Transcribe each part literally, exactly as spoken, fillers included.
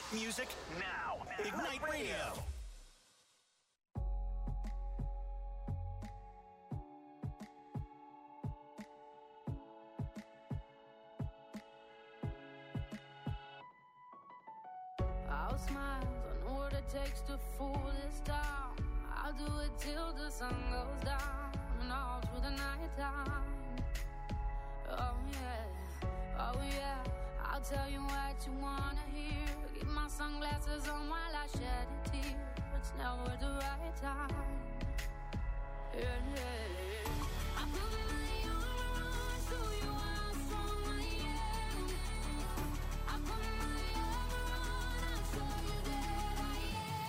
Music now. Ignite Radio. I'll smile, I know what it takes to fool this town. I'll do it till the sun goes down and all through the night time. Oh yeah, oh yeah, I'll tell you what you wanna hear. Keep my sunglasses on while I shed a tear. It's never the right time. Yeah, yeah. I put my armor on, show you how strong I am. I put my armor on, I'll show you that I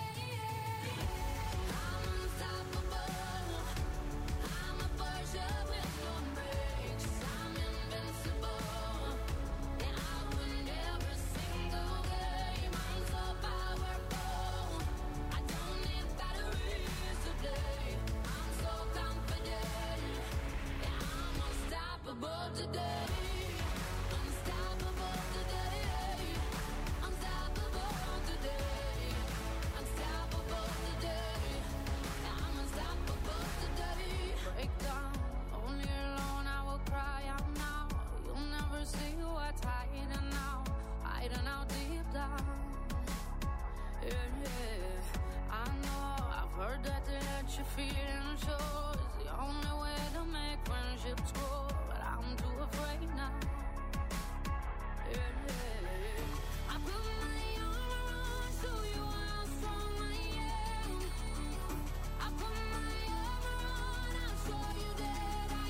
am. I'm unstoppable. I'm a Porsche with no brakes. I'm invincible. Yeah, I win every single game. I'm so powerful. I don't need batteries to play. I'm so confident. Yeah, I'm unstoppable today. Unstoppable today. Unstoppable today. Unstoppable today. Yeah, I'm unstoppable today. Break down, only alone I will cry out now. You'll never see what's hiding out, hiding out deep down. Yeah, yeah. I know, I've heard that to let you feel and show is the only way to make friendships grow, but I'm too afraid now. Yeah, yeah. I put my armor on, show you how strong I am. I put my armor on, I'll show you that I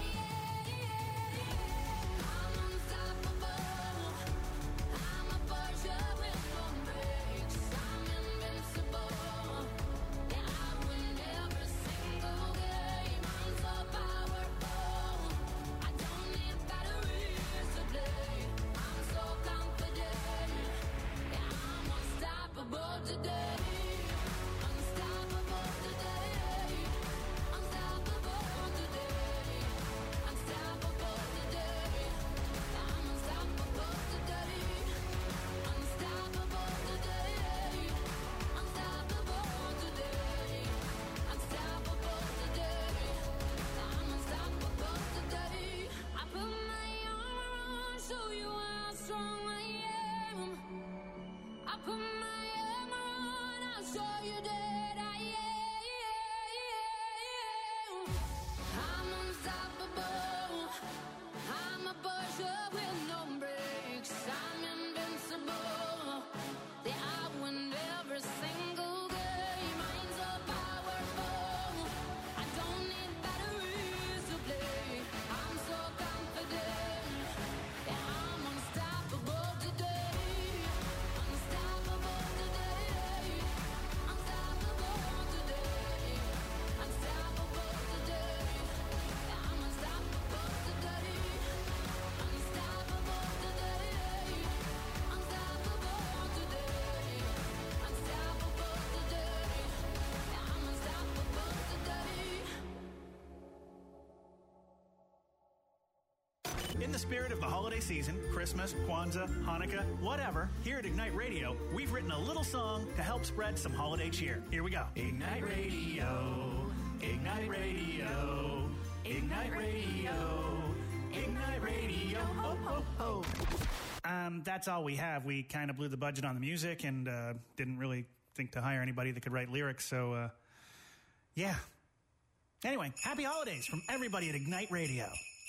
am. I'm unstoppable. I'm a Porsche with no brakes. I'm invincible. Yeah, I win every single game. I'm so powerful. I don't need batteries to play. I'm so confident. Yeah, I'm unstoppable today. Unstoppable today. Unstoppable today. Unstoppable today. Yeah, I'm unstoppable today. Unstoppable today. Unstoppable today. Unstoppable today. Yeah, I'm unstoppable today. I put my armor on, show you how strong I am. I put my armor on, I'll show you that I am. I'm unstoppable. I'm a Porsche with no brakes. I'm invincible. Yeah, I win every single game. I'm so powerful. I don't need batteries to play. I'm so confident. Yeah, I'm unstoppable today. Unstoppable today. Unstoppable today. Unstoppable today. Yeah, I'm unstoppable today. Unstoppable today. Unstoppable today. Unstoppable today. Yeah, I'm unstoppable today. In the spirit of the holiday season, Christmas, Kwanzaa, Hanukkah, whatever, here at Ignite Radio, we've written a little song to help spread some holiday cheer. Here we go. Ignite Radio, Ignite Radio, Ignite Radio, Ignite Radio, ho, ho, ho. Um, that's all we have. We kind of blew the budget on the music and uh, didn't really think to hire anybody that could write lyrics, so uh, yeah. Anyway, happy holidays from everybody at Ignite Radio.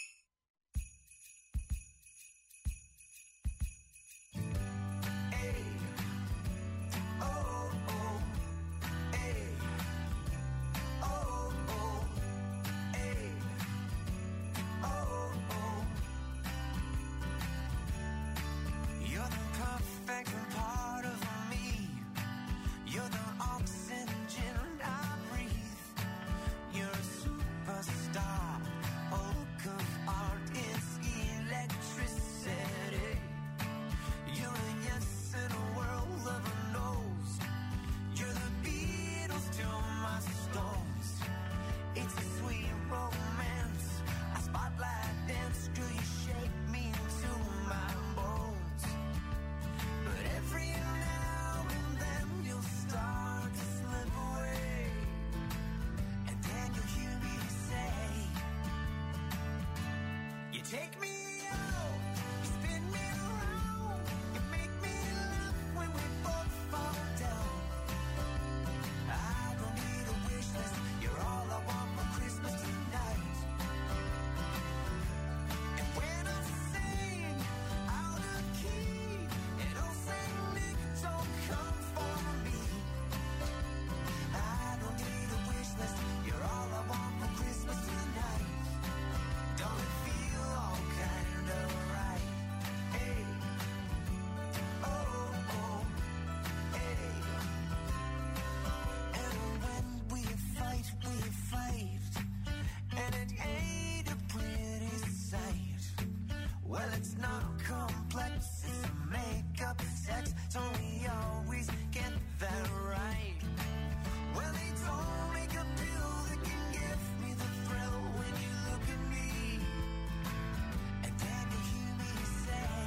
You're the perfect part of me. You're the oxygen I breathe. You're a superstar. Oh, come take me out, you spin me around, you make me laugh when we both fall down. I don't need a wish list, you're all I want for Christmas tonight. And when I sing out of key, and oh Saint Nick, don't come for me. I don't need a wish list, you're all I want for Christmas tonight. Don't it feel all kind of right? Hey, oh, oh, hey. And when we fight, we fight, and it ain't a pretty sight. Well, it's not complex, it's makeup, sex, don't we always get that right? Well, they don't make a pill that can give me the thrill when you look at me. And then you hear me say,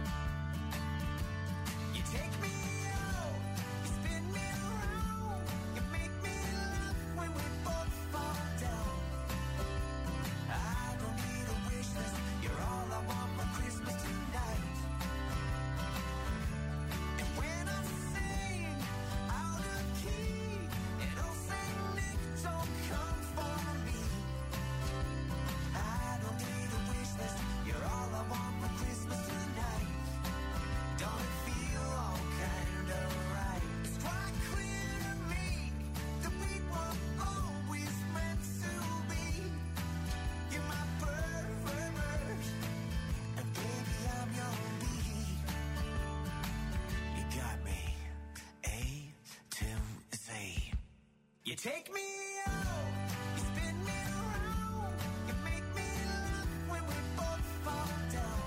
you take me out, you spin me around, you make me laugh when we both fall down. I don't need a wish list, you're all I want for Christmas tonight. And when I sing out of key, and oh Saint Nick, don't come for me. I don't need a wish list, you're all I want for Christmas tonight. Don't it feel all kind of right? It's quite clear to me that we were always meant to be. You're my perfect bird, and baby I'm your bee. You got me A to Z. You take me out, you spin me around, you make me laugh when we both fall down.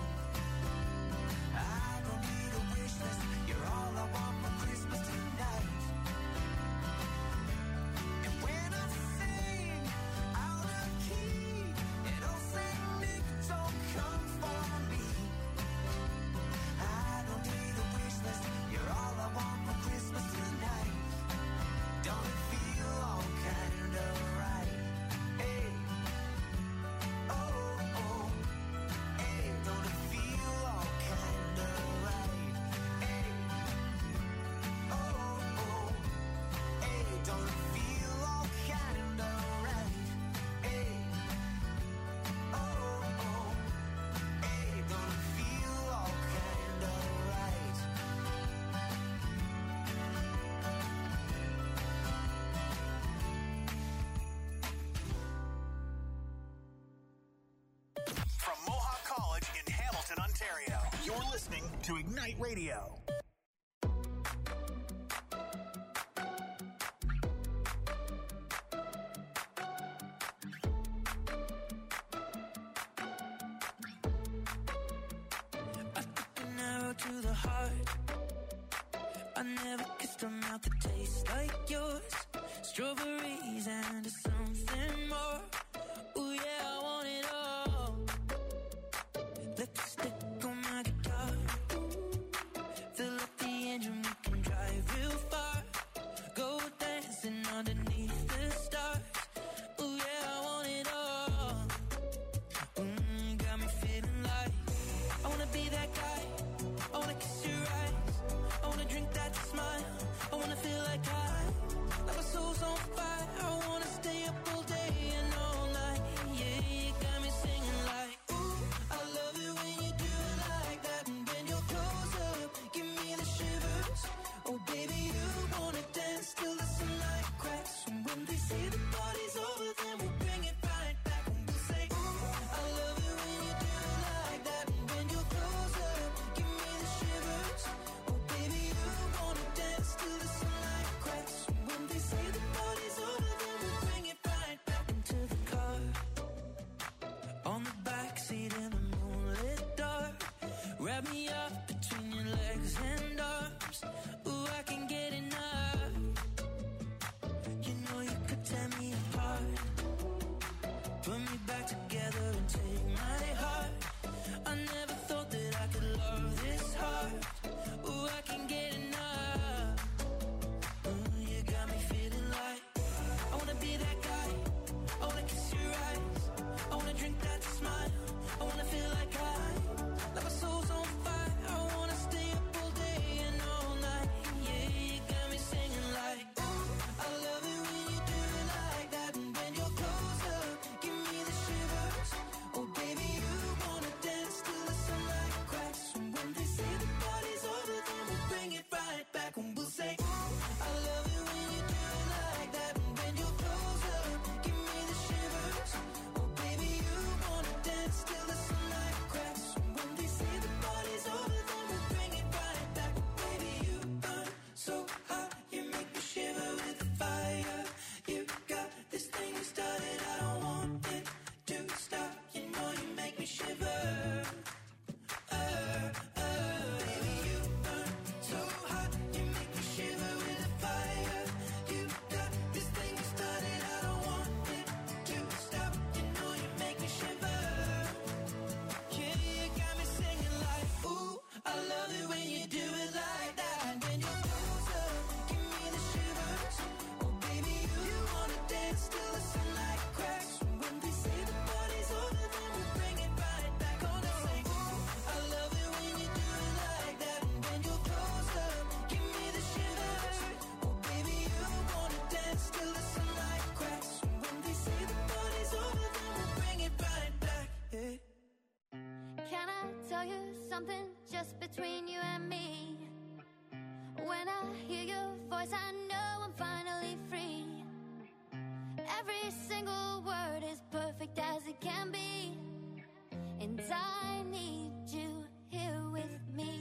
I don't need a wish list, you're all I want for Christmas tonight. And when I sing out of key, and oh Saint Nick, don't come for me. I don't need a wish list, you're all I want for Christmas tonight. Don't it feel all kind of right? Hey, oh, oh, hey, don't it feel all kind of right? Hey, oh, oh, hey, don't it feel all kind of right? Hey, oh, oh, hey, don't it feel all kind of right? From Mohawk College in Hamilton, Ontario, you're listening to Ignite Radio. I took an arrow to the heart. I never kissed a mouth that tastes like yours. Strawberries and something more. Ooh yeah, I want it all. Lipstick on my guitar. Fill up the engine, we can drive real far. Go dancing underneath the stars. Ooh yeah, I want it all. Mm, got me feeling like I wanna be that guy. I wanna kiss your eyes. I wanna drink that smile. I wanna feel like I, like my soul's on fire. I wanna stay up all day and all when you do it like that. When you're closer, give me the shivers. Oh baby, you wanna dance till the sunlight cracks. When they say the party's over, then we bring it right back. Oh no, I love it when you do it like that. When you're closer, give me the shivers. Oh baby, you wanna dance till the sunlight cracks. When they say the party's over, then we bring it right back. Yeah. Can I tell you something just between you and me? When I hear your voice, I know I'm finally free. Every single word is perfect as it can be. And I need you here with me.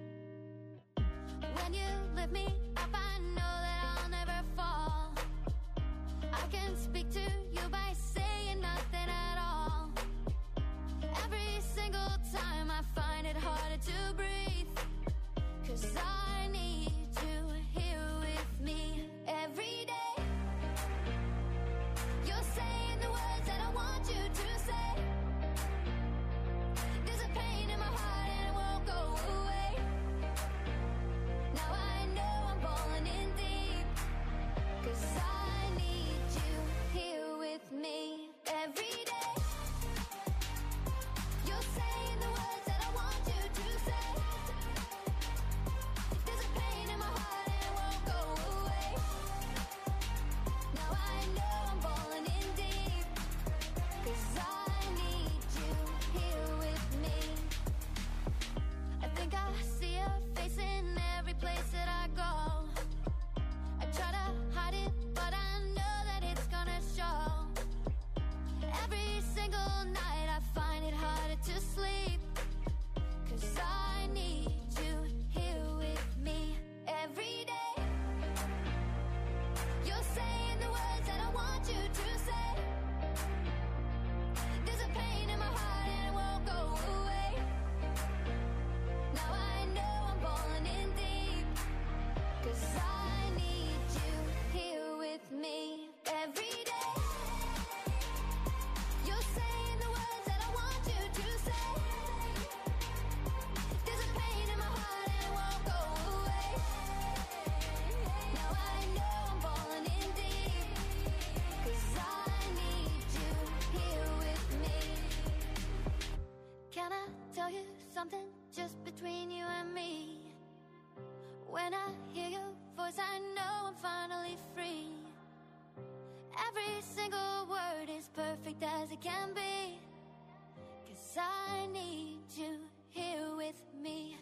When you lift me up, I know that I'll never fall. I can speak to you by saying nothing at all. Every single time I find it harder to breathe. Cause I need you here with me every day. You're saying the words that I want you to say. There's a pain in my heart and it won't go away. Now I know I'm falling in deep. Cause I need you here with me every day. You're saying the words that I want you to say. There's a pain in my heart and it won't go away. Now I know I'm falling in deep. Cause I need you here with me. I think I see your face in every place that I go. I try to hide it, but I know that it's gonna show. Every single night I find it harder to sleep. Cause I need you here with me every day. You're saying the words that I want you to say. There's a pain in my heart and it won't go away. Now I know I'm falling in deep. Cause I need you here with me every day. You're saying the words that I want you to say. There's a pain in my heart and it won't go away. Now I know I'm falling in deep. Cause I need you here with me. Can I tell you something just between you and me? When I hear your voice, I know I'm finally free. Every single word is perfect as it can be. Cause I need you here with me.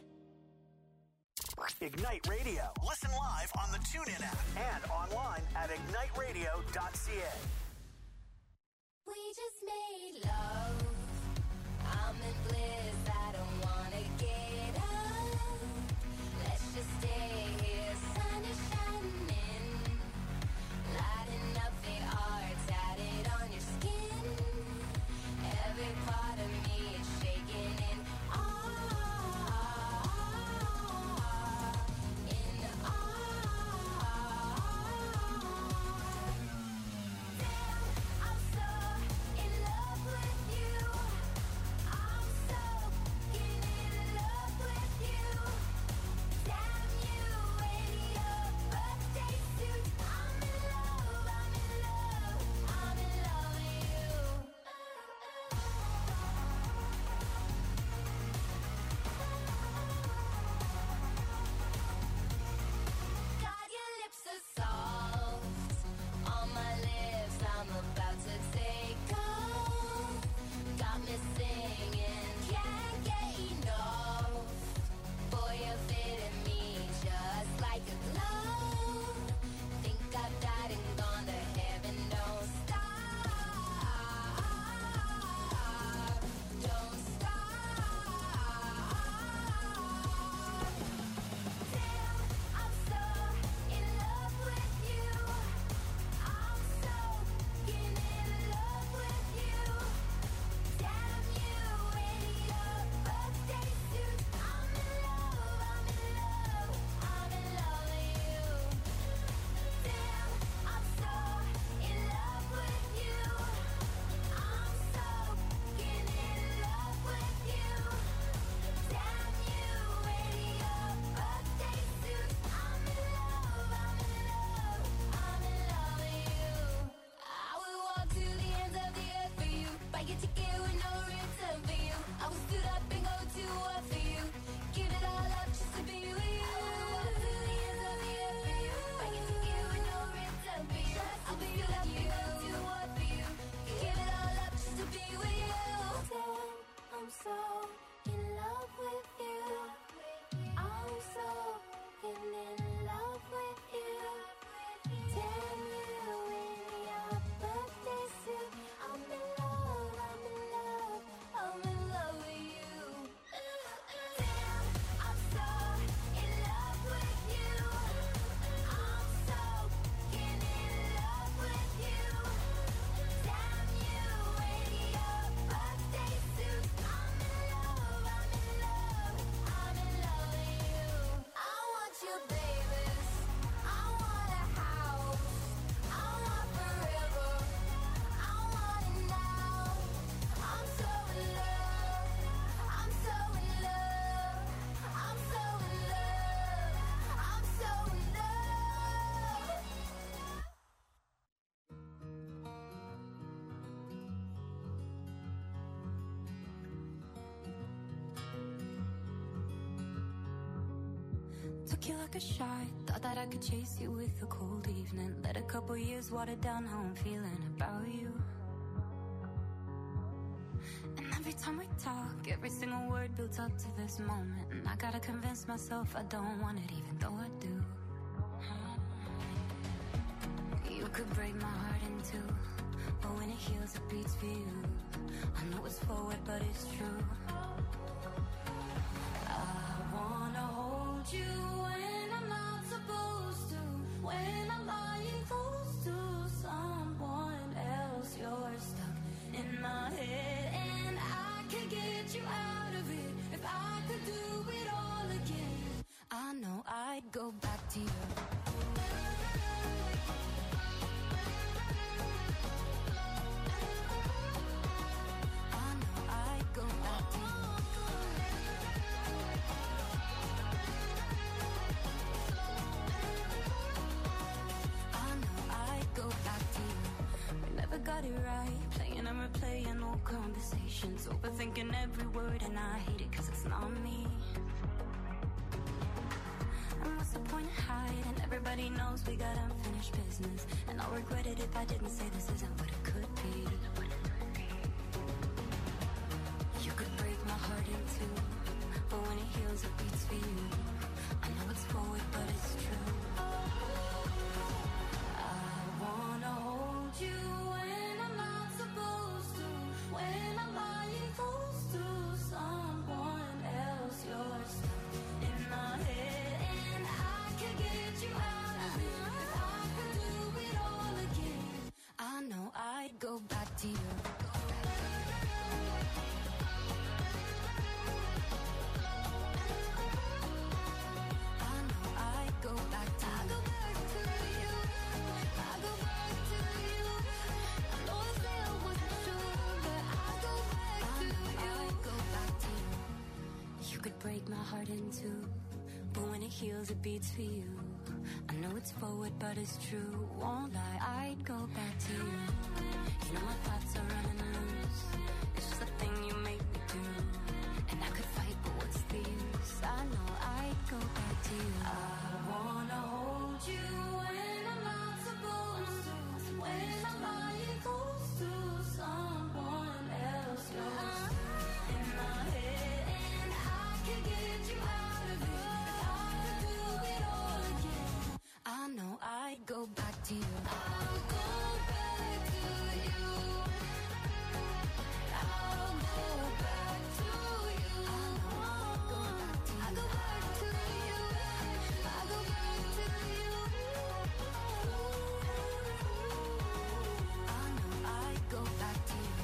Ignite Radio. Listen live on the TuneIn app and online at ignite radio dot c a. We just made love. I'm in bliss. I don't wanna get up. Let's just stay here. Sun is shining, lighting up the art tatted on your skin. Every part of me is shaking in awe, in awe. Took you like a shot. Thought that I could chase you with a cold evening. Let a couple years water down how I'm feeling about you. And every time we talk, every single word builds up to this moment. And I gotta convince myself I don't want it, even though I do. You could break my heart in two, but when it heals, it beats for you. I know it's forward, but it's true. I wanna hold you when I'm not supposed to, when I'm lying close to someone else. You're stuck in my head, and I can get you out of it. If I could do it all again, I know I'd go back to you. Got it right, playing and replaying old conversations, overthinking every word, and I hate it cause it's not me. And what's the point of hiding? Everybody knows we got unfinished business, and I'll regret it if I didn't say this isn't what it could be. You could break my heart in two, but when it heals it beats for you. I know it's forward but it's true. I wanna hold you when I'm not supposed to, when I'm lying close to someone else. You're stuck in my head, and I can get you out of it. If I could do it all again, I know I'd go back to you. I know I'd go back to you. I go back to you. I go back to you. I know I said I wasn't sure, but I go back to you. I go back to you. You could break my heart in two, but when it heals, it beats for you. I know it's forward, but it's true. Won't lie, I'd go back to you. You know my thoughts are running loose. It's just a thing you make me do. And I could fight, but what's the use? I know I'd go back to you. I wanna hold you when I'm not supposed to, when I'm lying close to someone else. You're in my head, and I can get you out of it. If I could do it all again, I know I'd go back to you. I'll go back to you. I'll go back to you. I'll go back to you. I go back to you. I go back to you. I know I'd go back to you.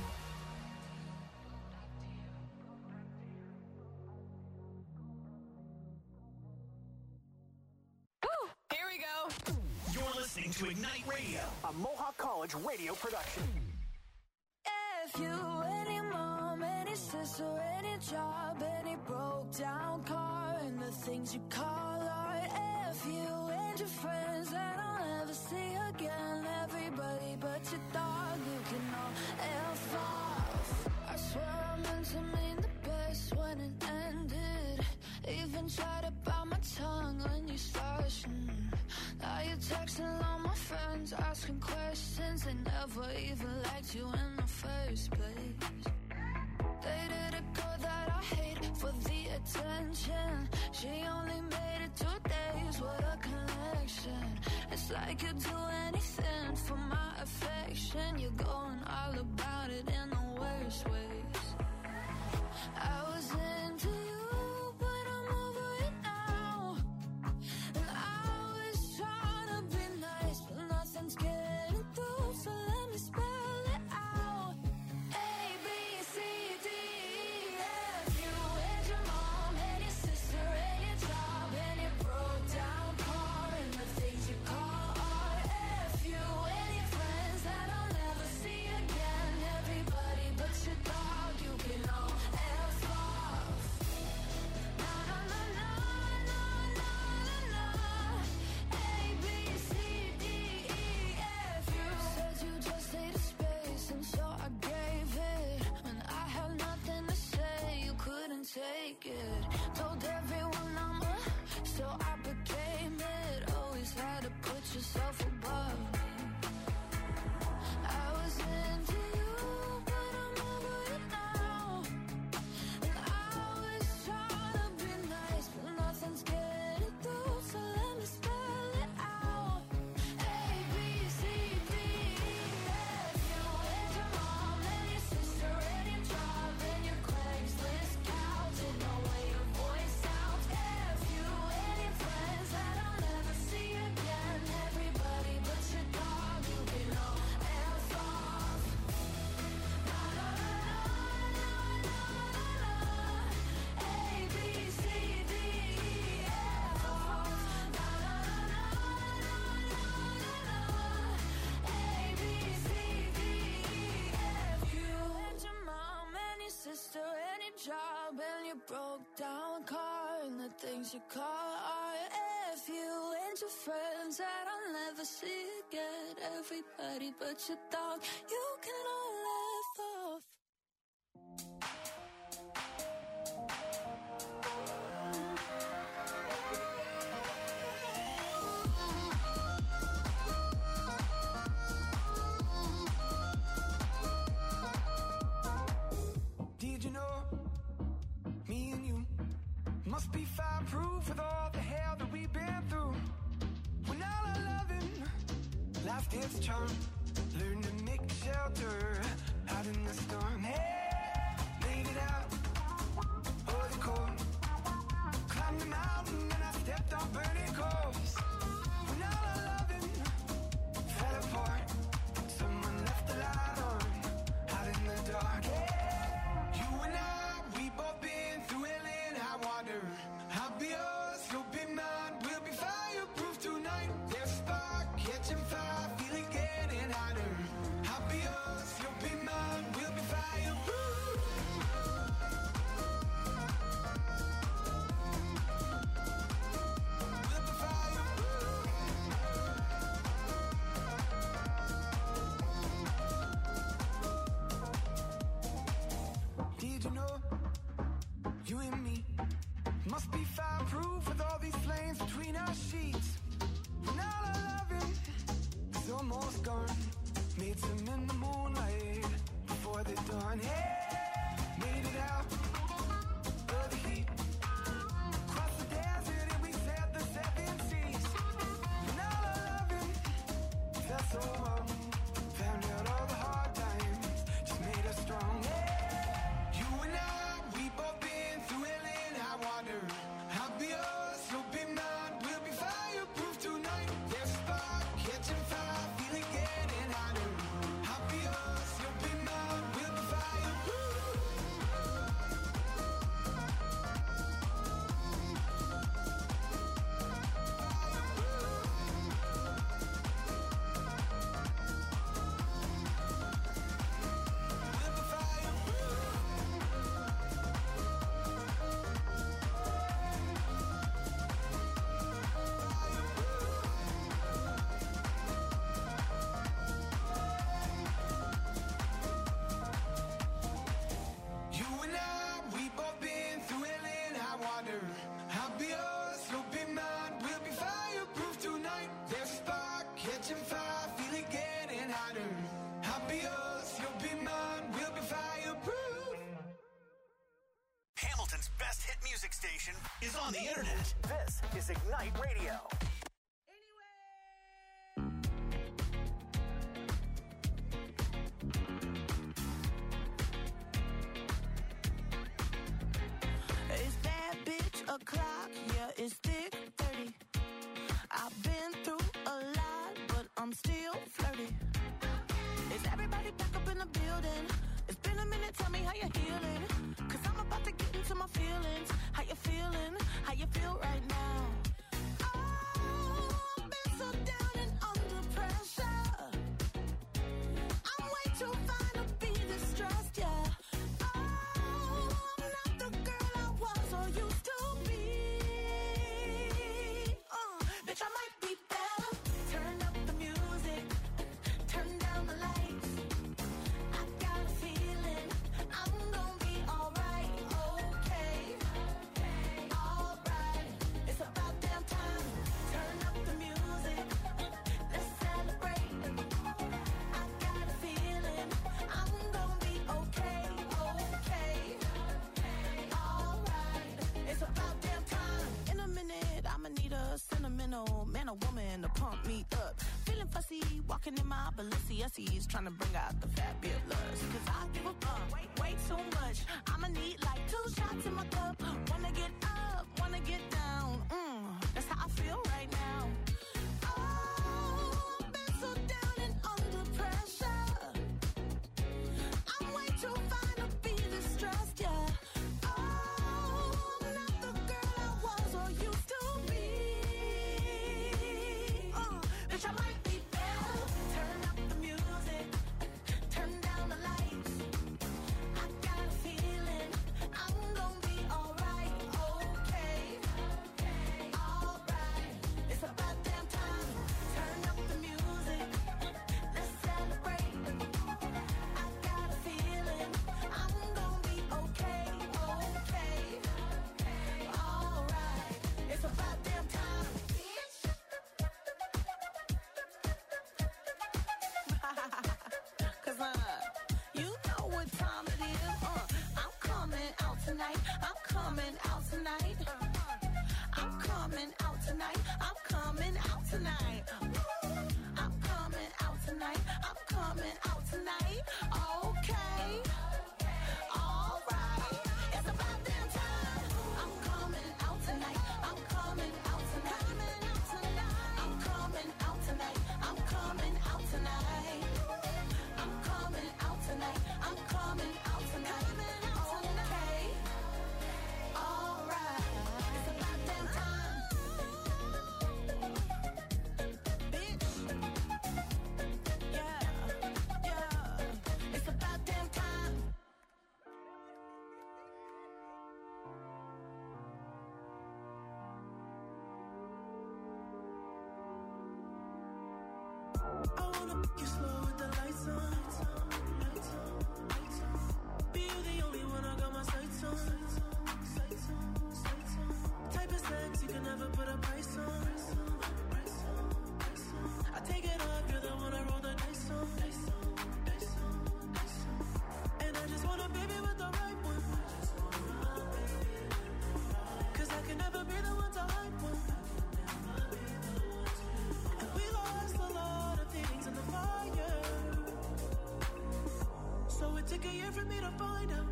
Here we go. You're listening to Ignite Radio, a Mohawk College radio production. If you, any mom, any sister, any job, any broke down car, and the things you call art. If you and your friends that I'll never see again, everybody but your dog, you can all F off. I swear I meant to mean the best when it ended. Even tried to bite my tongue when you started. Mm. Now you're texting all my friends, asking questions. They never even liked you in the first place. Dated a girl that I hate for the attention. She only made it two days, what a connection. It's like you'd do anything for my affection. You're going all about it in the worst ways. I was into you, but I'm over it now. And I was trying to be nice, but nothing's getting through, so let me spell it out. A, B, C, D, E, F. You and your mom and your sister and your job and your broke down car and the things you call art. F. You and your friends that I'll never see broke down car and the things you call are F you and your friends that I'll never see again. Everybody but your dog, you can all laugh off. Did you know me and you must be fireproof with all the hell that we've been through? When all our loving lost its charm, learn to make shelter out in the storm. Hey, made it out of the cold, climbed the mountain and I stepped on burning coals. When all our loving fell apart, someone left the light on out in the dark. Hey, you and I, we both been through hell and high water. I'll be yours, you'll be mine. We'll be fireproof tonight. There's a spark catching fire, feeling getting hotter. I'll be yours, you'll be mine. We'll be fireproof. We'll be fireproof. Did you know you and me must be fireproof with all these flames between our sheets? When all our loving is almost gone, made some in the moonlight before the dawn. Hey, made it out of the heat, crossed the desert and we sailed the seven seas. When all our loving felt so wrong, found out all the hard times just made us strong. Hey, you and I, we both been through hell and high water. I'll be yours, you'll be mine. We'll be fireproof tonight. There's a spark catching fire, feeling getting hotter. I'll be yours, you'll be mine. We'll be fireproof. We'll be fireproof. You and I, we both been through hell and high water. I'll be yours, you'll be mine. We'll be fireproof tonight. There's a spark catching fire, feeling getting hotter. I'll be yours, you'll be mine. We'll be fireproof. Hamilton's best hit music station is on the internet. This is Ignite Radio. It's that bitch o'clock, yeah, it's thick thirty. I've been through a lot, but I'm still flirty. Is everybody back up in the building? It's been a minute, tell me how you're healing. Cause I'm about to get into my feelings. How you feeling? How you feel right now? Oh, I've been so down and under pressure. I'm way too fine to be distressed, yeah. Oh, I'm not the girl I was or used to be. Uh, bitch, I might be better. Turn up the music, turn down the lights. I got a feeling I'm gonna be alright, okay, alright. It's about damn time. Turn up the music, let's celebrate. I got a feeling I'm gonna be okay, okay, alright. It's about damn time. In a minute, I'ma need a sentimental man or woman to pump me up. Feeling fussy, walking in my Balenciennes, trying to bring out the fabulous. Cause I give a fuck way, way too much. I'ma need like two shots in my cup. Wanna get up, wanna get down. Mm, that's how I feel right now. Oh, I've been so down and under pressure. I'm way too fine to be distressed, yeah. Oh, I'm not the girl I was or used to be. Uh, bitch, I might be better. Turn up the music, turn down the lights. I got a feeling I'm gonna be alright. coming out tonight. I'm coming out tonight. I'm coming out tonight. I'm coming out tonight. I'm coming out tonight. Okay. All right. It's about damn time. I'm coming out tonight. I'm coming out tonight. I'm coming out tonight. I'm coming out tonight. I'm coming out tonight. I'm coming out tonight. Okay. All right. It's about damn time. Bitch. Yeah. Yeah. It's about damn time. I wanna make you slow with the lights on. Lights on, lights on. Be you the only one I got my sights on. Sights on, sights on. Type of sex you can never put a price on. I take it off, you're the one I roll the dice on. And I just want a baby with the right one. Cause I can never be the one to hype one. And we lost a lot of things in the fire. So it took a year for me to find out.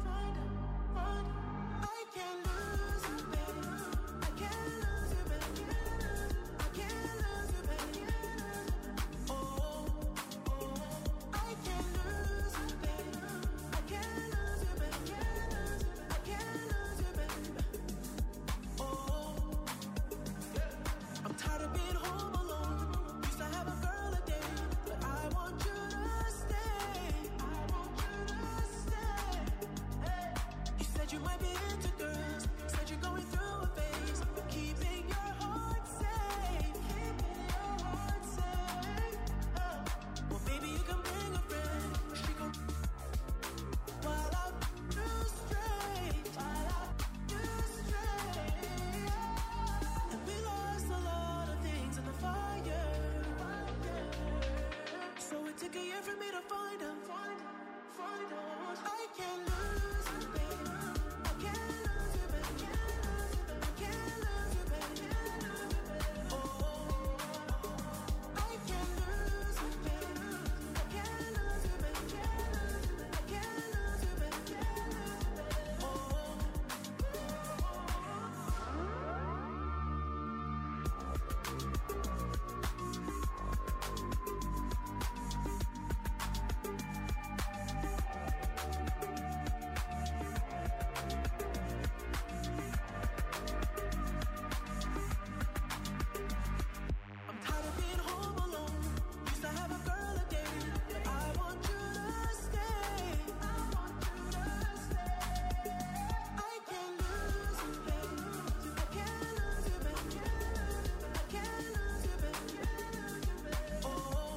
I can't lose you, baby. I can't lose you, baby. I can't lose you, baby. Oh, oh, I can't lose you, baby. I can't lose you, baby. I can't lose you, baby. Oh, I'm tired of being home alone. Used to have a girl a day, but I want you to stay. I want you to stay. You said you might be into girls. Said you're going through a phase. Keeping your heart safe. Keeping your heart safe. Oh. Well, baby, you can bring a friend. She gon' while I do straight. While I do straight. And we lost a lot of things in the fire. So it took a year for me to find out. Find out. I can't lose you, baby. I can't lose you, baby. I can't lose you, baby. Oh, I can't lose you, baby. I can't lose you, baby. I can't lose you, baby. Oh. I'm tired of being home alone. Used to have a girl a day, but I want you to stay. I want you to stay. I can't lose you, baby. I can't lose you, baby. I can't lose you, baby. Oh.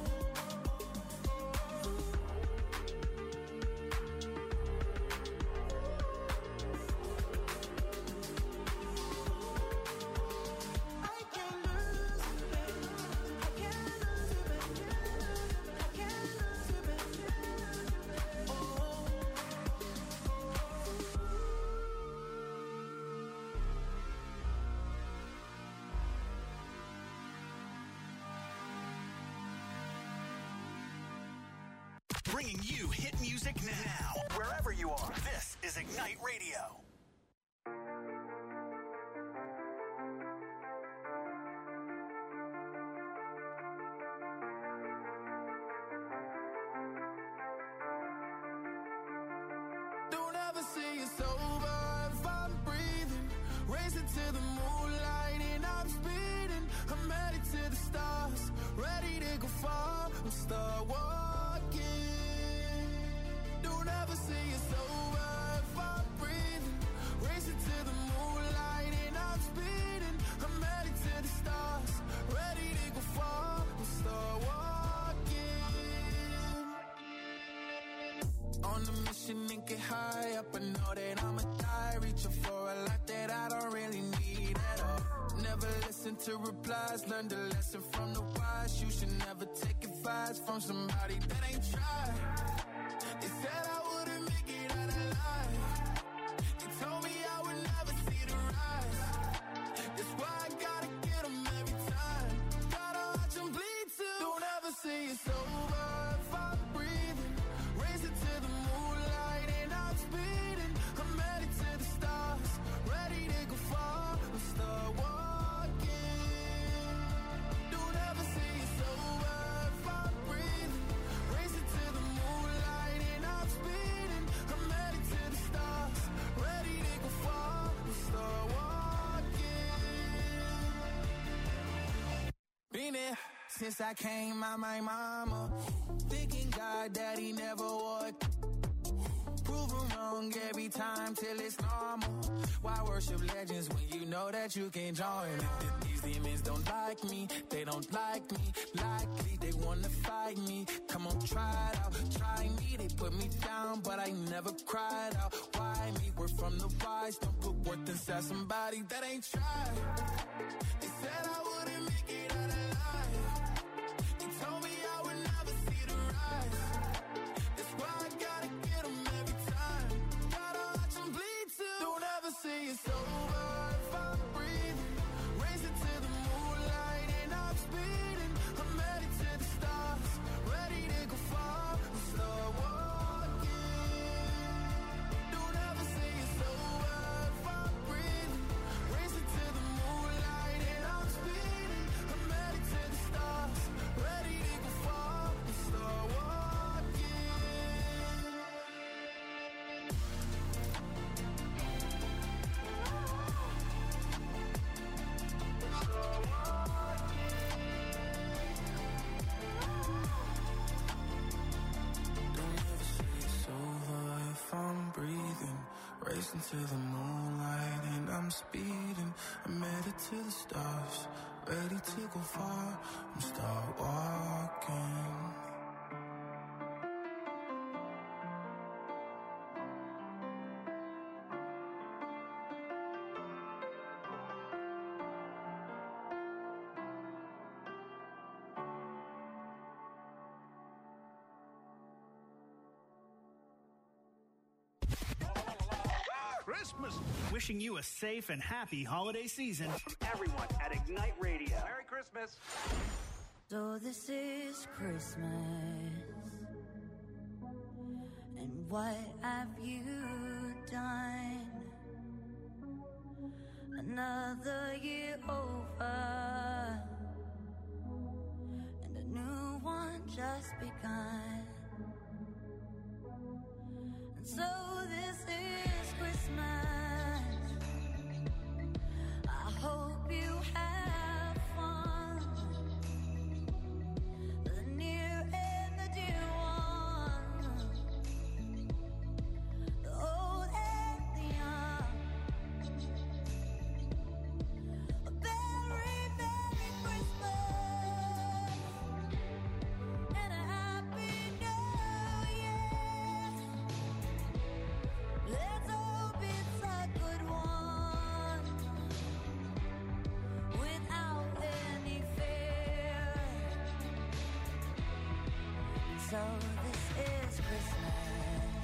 I can't lose you, baby. I can't lose you, baby. I can't lose you, baby. Oh. Bringing you hit music now. Wherever you are, this is Ignite Radio. Don't ever say it's over if I'm breathing. Racing to the moonlight and I'm speeding. I'm headed to the stars, ready to go far. I'm start walking. Don't ever say it's over if I'm breathing. Racing to the moonlight and I'm speeding. I'm headed to the stars, ready to go far. I'm start walking. On a mission and get high up, I know that I'ma die. Reaching for a lot that I don't really need at all. Never listen to replies, learn the lesson from the wise. You should never take advice from somebody that ain't tried. They said I wouldn't make it out alive. They told me I would never see dreaming since I came out my mama. Thinking God that he never would. Proven wrong every time till it's normal. Why worship legends when you know that you can join? These demons don't like me, they don't like me. Likely they wanna fight me. Come on, try it out, try me. They put me down, but I never cried out. Why me? We're from the wise. Don't put worth inside somebody that ain't tried. They said I wouldn't make it out alive. They told me I would never see the rise. That's why I gotta get them every time. Gotta watch them bleed too. Don't ever say it's over if I'm breathing. Racing to the moonlight and I'm speeding. I'm headed to the stars, ready to go far and start walking. Don't ever say it's over if I'm breathing. Racing to the moonlight and I'm speeding. I'm headed to the stars, ready to go far and start walking. Don't ever say it's over if I'm breathing. Racing to the moonlight and I'm speeding. I'm headed to the stars, ready to go far and start walking. Christmas. Wishing you a safe and happy holiday season. From everyone at Ignite Radio. Merry Christmas. So this is Christmas, and what have you done? Another year over, and a new one just begun. And so this is Christmas. I hope you have fun. The near and the dear ones, the old and the young. A very, very Christmas and a happy New Year. Let's hope it's a good one without any fear. So this is Christmas,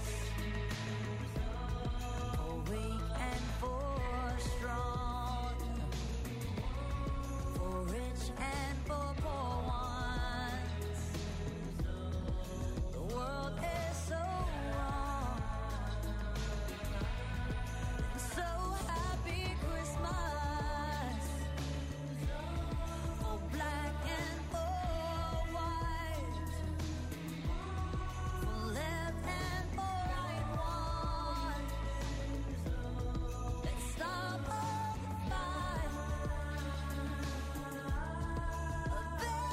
for weak and for strong, for rich and for poor ones. The world is so wrong. So happy Christmas, for black and for white, for left and for right one. Let's stop all the fight. A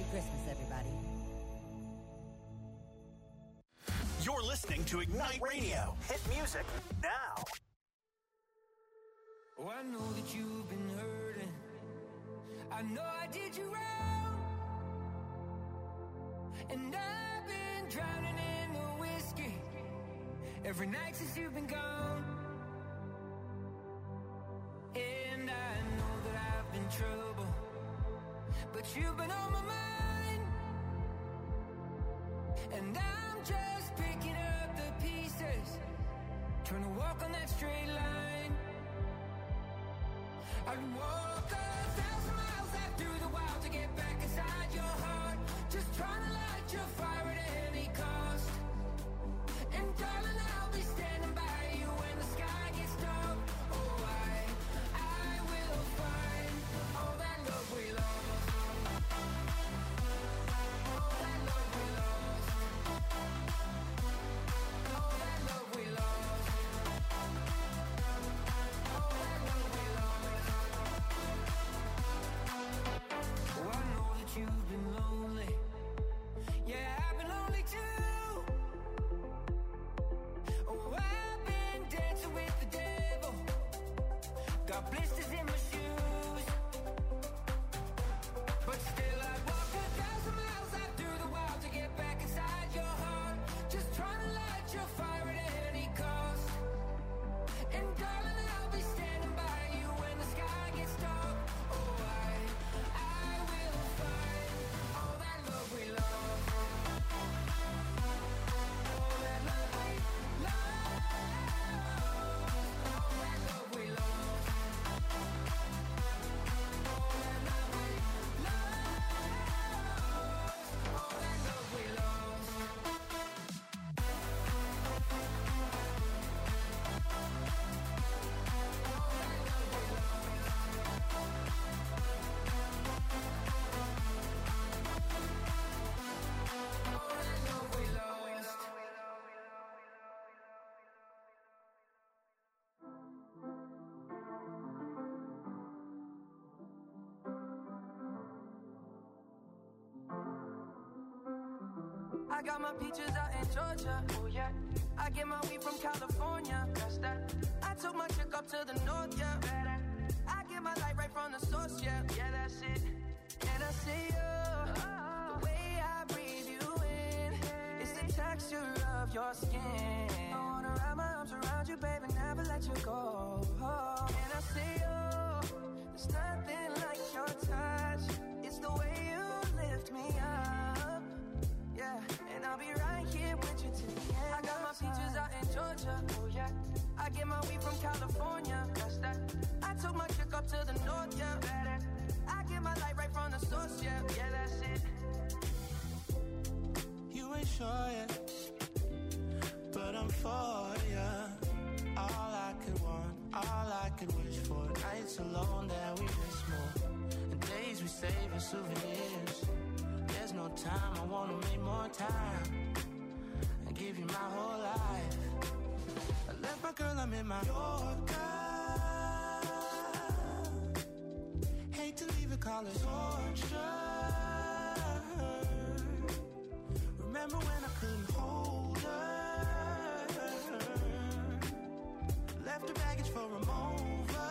Christmas, everybody. You're listening to Ignite Radio. Hit music now. Oh, I know that you've been hurting. I know I did you wrong. And I've been drowning in the whiskey every night since you've been gone. And I know that I've been trouble, but you've been on my mind. And I'm just picking up the pieces, trying to walk on that straight line. I'd walk a thousand miles out through the wild to get back inside your heart, just trying to light your fire at any cost. And darling, I'll be standing by you when the sky gets dark. Oh, I, I will find all that love we lost. All that love we lost. All that love we lost. All that love we lost. Oh, I know that you've been lonely. Yeah, I've been lonely too. Oh, I've been dancing with the devil. Got blisters in my shoes. But still I'd walk a thousand miles out through the wild to get back inside your heart, just trying to light your fire at any cost. And darling, I'll be standing by you when the sky gets dark. Oh, I, I will find all that love we lost. All that love we lost. All that love we lost. All that love we lost. All that love we lost. All that love we lost. I got my peaches out in Georgia. Oh yeah. I get my weed from California. That's that. I took my chick up to the north, yeah. Better. I get my light right from the source, yeah. Yeah, that's it. And I see you. The way I breathe you in, it's the texture of your skin. I wanna wrap my arms around you, baby, never let you go. And I see you. There's nothing like your touch. It's the way you lift me up. Yeah, and I'll be right here with you till the end. I got my peaches out in Georgia. Oh yeah. I get my weed from California. That's that. I took my chick up to the north, yeah. Better. I get my light right from the source, yeah. Yeah, that's it. You ain't sure yet, but I'm for ya. All I could want, all I could wish for. Nights alone that we miss more, and days we save as souvenirs. There's no time, I wanna make more time and give you my whole life. I left my girl, I'm in my Yorker. Hate to leave it, call it torture. Remember when I couldn't hold her? Left her baggage for a mover.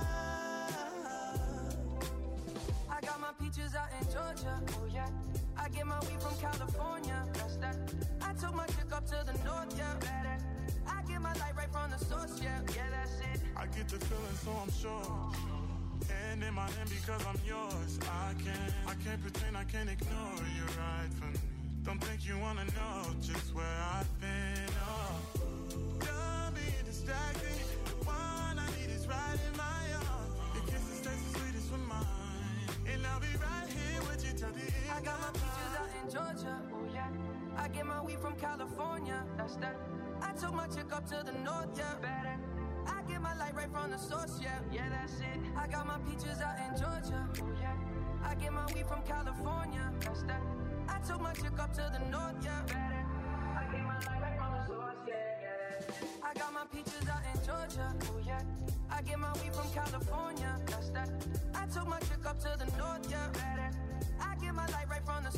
I got my peaches out in Georgia. Oh yeah. I get my weed from California. That's that. I took my chick up to the north, yeah. Better. I get my light right from the source, yeah. Yeah, that's it. I get the feeling, so I'm sure. Hand in my hand because I'm yours. I can't, I can't pretend, I can't ignore you right from me. Don't think you wanna know just where I've been. Oh, don't be distracted. The one I need is right in my arms. Your kisses taste the sweetest with mine, and I'll be right here with you till the end. I got my peaches out in Georgia. Oh yeah. I get my weed from California. That's that. I took my chick up to the north, yeah. Better. I get my light right from the source, yeah. Yeah, that's it. I got my peaches out in Georgia. Oh yeah. I get my weed from California. That's that. I took my chick up to the north, yeah. Better. I get my light right from the source, yeah. Yeah. I got my peaches out in Georgia. Oh yeah. I get my weed from California. That's that. I took my chick up to the north, yeah. Better. I get my light right from the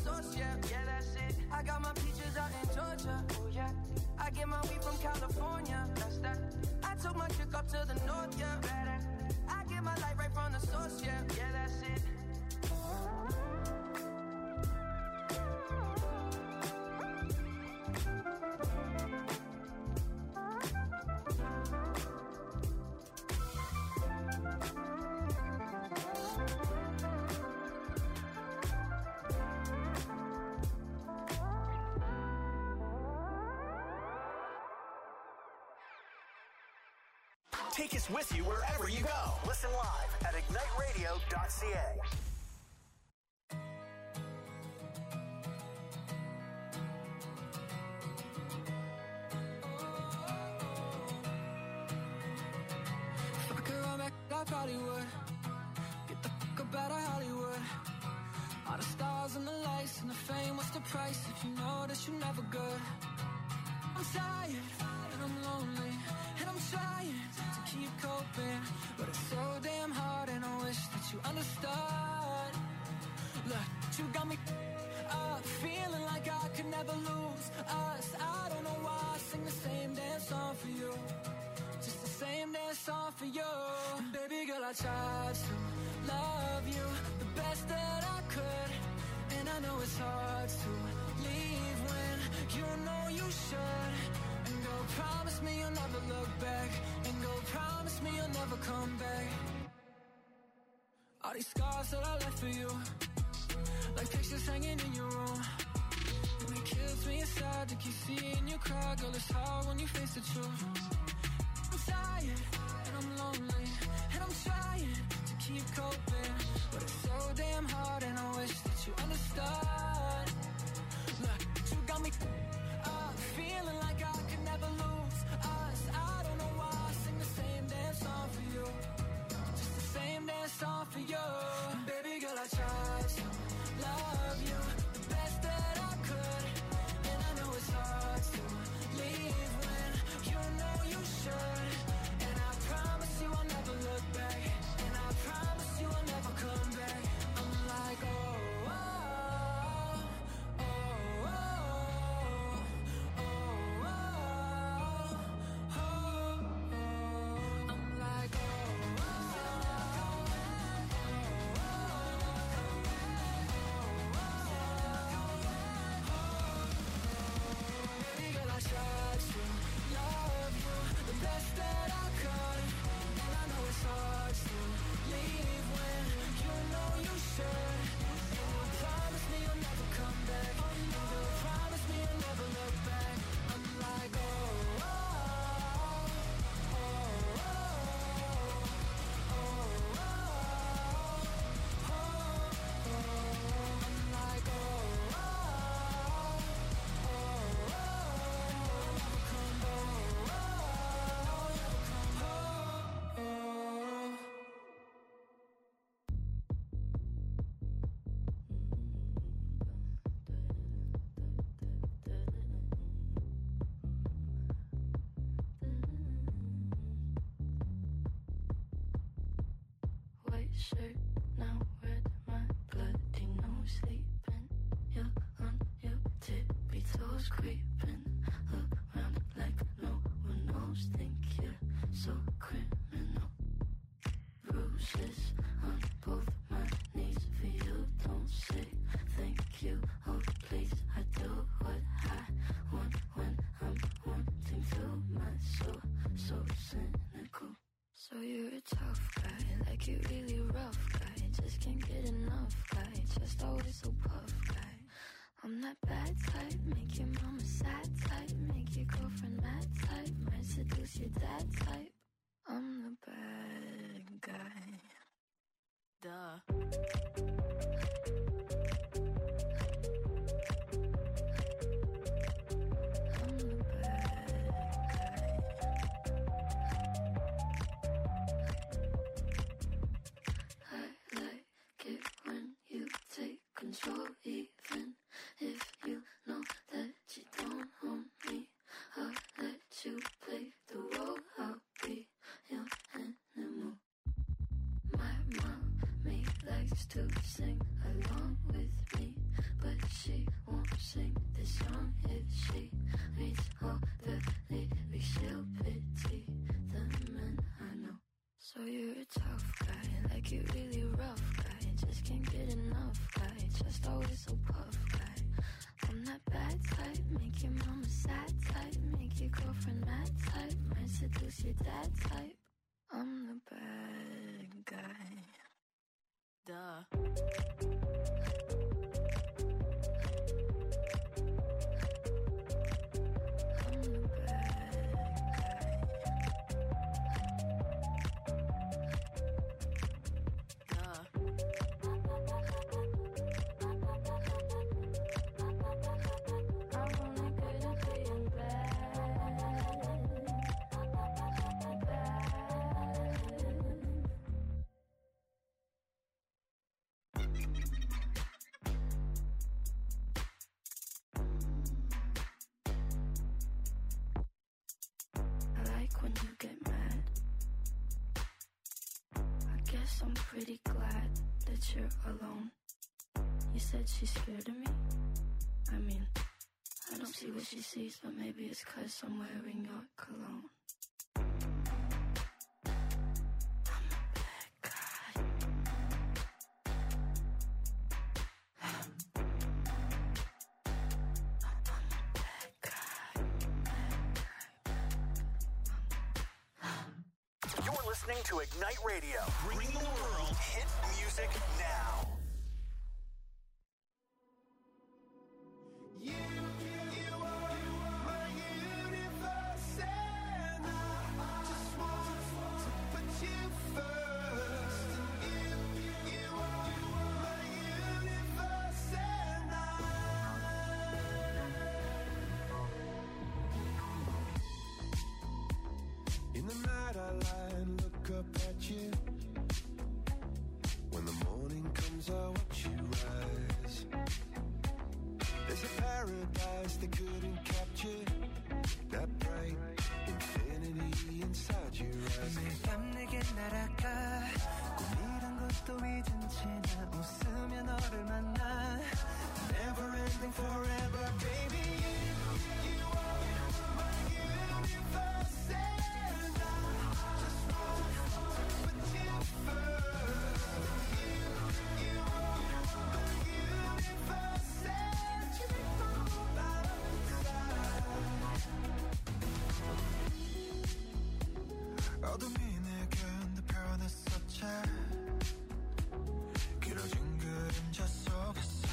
Take us with you wherever you go. Listen live at ignite radio dot c a. If I could run back, I probably would. Get the fuck up out of Hollywood. All the stars and the lights and the fame, what's the price if you know that you're never good? I'm tired and I'm lonely and I'm trying to keep coping, but it's so damn hard and I wish that you understood. Look, you got me up, feeling like I could never lose us. I don't know why I sing the same damn song for you, just the same damn song for you. And baby girl, I tried to love you the best that I could, and I know it's hard to leave when you know you should. And go promise me you'll never look back, and go promise me you'll never come back. All these scars that I left for you, like pictures hanging in your room, and it kills me inside to keep seeing you cry. Girl, it's hard when you face the truth. I'm tired and I'm lonely and I'm trying to keep coping, but it's so damn hard and I wish that you understood. Look, you got me up, feeling like I could never lose us. I don't know why I sing the same damn song for you, just the same damn song for you. And baby girl, I tried to love you the best that I could, and I know it's hard to leave when you know you should. And I promise you I'll never look back, and I promise you I'll never come back. I'm like, oh, oh, oh, oh, oh, oh, oh, oh. I'm like, oh, baby girl, I tried to love you the best that I could, and I know it's hard to leave when you know you should. And you promise me you'll never come back, and you promise me you'll never look back. I'm like, oh, oh, oh, oh, oh, oh, oh, oh. I'm like, oh, oh, oh, oh, never come back, oh, never come back, oh. White shirt, now red, my bloody nose sleeping. You're on your tippy toes, creeping around like no one knows. Think you're so criminal. Bruises on both my knees for you. Don't say thank you, oh please. I do what I want when I'm wanting to. My soul so cynical. So you're a tough guy, like you really rough guy. Just can't get enough guy, just always so puff guy. I'm that bad type, make your mama sad type, make your girlfriend mad type, might seduce your dad type. I'm the bad guy. Duh. I'm the bad guy. I like it when you take control, even if you know that you don't own me. I'll let you play the role, I'll be your animal. My mommy likes to sing along with me, but she won't sing this song if she reads all the lyrics. She'll pity the men I know. So you're a tough guy, like you really rough guy. Just can't get enough guy, just always so puff guy. I'm that bad type, make your mama sad type, make your girlfriend mad type, might seduce your dad type. I'm the bad guy. Duh. I'm the bad guy. guess I'm pretty glad that you're alone. You said she's scared of me? I mean, I don't see what she sees, but maybe it's 'cause I'm wearing your cologne. Listening to Ignite Radio. Bring the world hit music now. You, you are my universe, and I just want to put you first. You, you are my universe, and I. In the night I lie and look up at you. When the morning comes I watch you rise. There's a paradise they couldn't capture. That bright infinity inside your eyes. 매일 밤 내게 날아가 꿈이란 것도 잊은 채 나 웃으며 너를 만나. Never ending forever baby. You, you are my universe and I just want to put you first. You, you are my universe and you make my whole life inside. 어둠이 내게 내 변했었지. 길어진 그림자 속에서.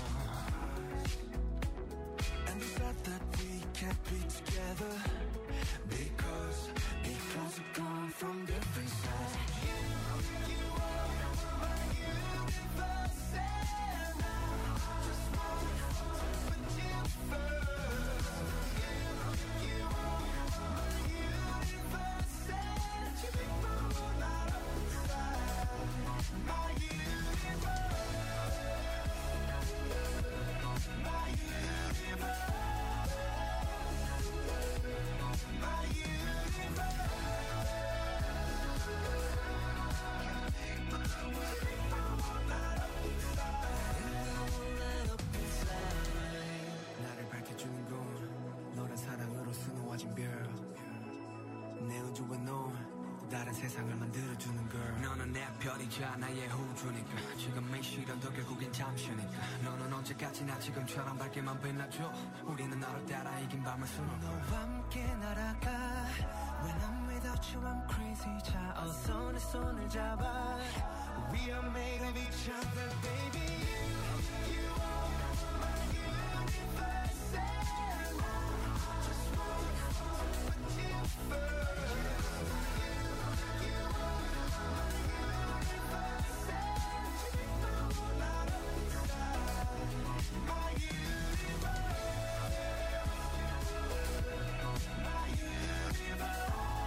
And the fact that we can't be together because because we've gone from different sides. You, you are my universe and I just want to put you first. You, you are my universe and you make my whole life inside. My universe, my universe. 나를 밝혀주는 건 너란 사랑으로 수놓아진 별. 내 우주와 넌 또 다른 세상을 만들어주는 걸. 너는 내 별이자 나의 우주니까. 지금의 시련도 결국엔 잠시니까. 너는 언제까지나 지금처럼 밝게만 빛나줘. 우리는 너를 따라 이긴 밤을 수놓고 너와 함께 날아가. When I'm without you I'm crazy. 자 어서 내 손을 잡아. We are made of each other baby. You are my universe and I just want to put you first. You, you are my universe and you make my whole life inside. My universe, my universe.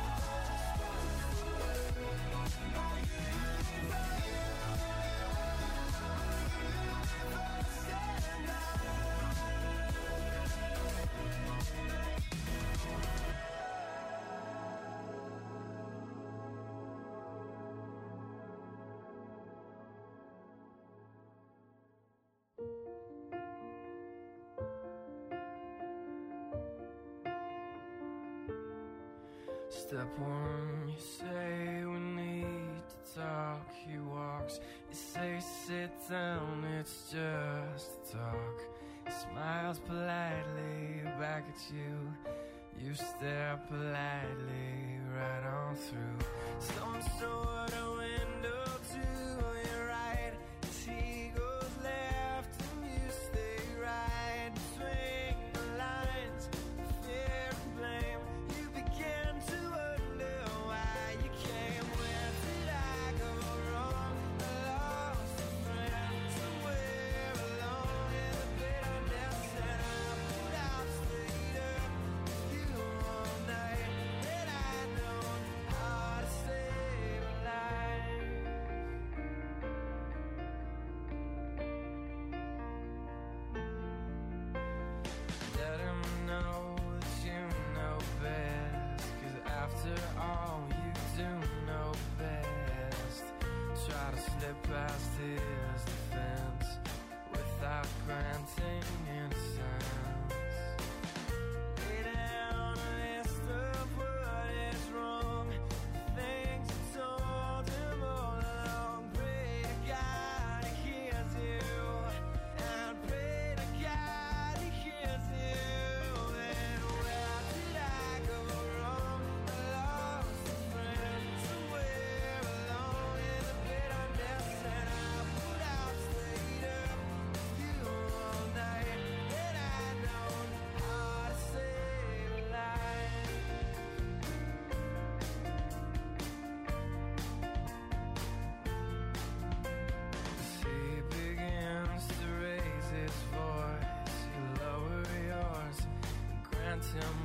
Step one, you say we need to talk. He walks, you say sit down, it's just talk. He smiles politely back at you. You stare politely right on through some sort of window to your right. As he goes left and you stay right. Between the lines of fear and blame, you begin to wonder why you came. Where did I go wrong? I lost a friend somewhere alone in the bitterness, and I put out stayed up with you all night. And I know how to save a life. him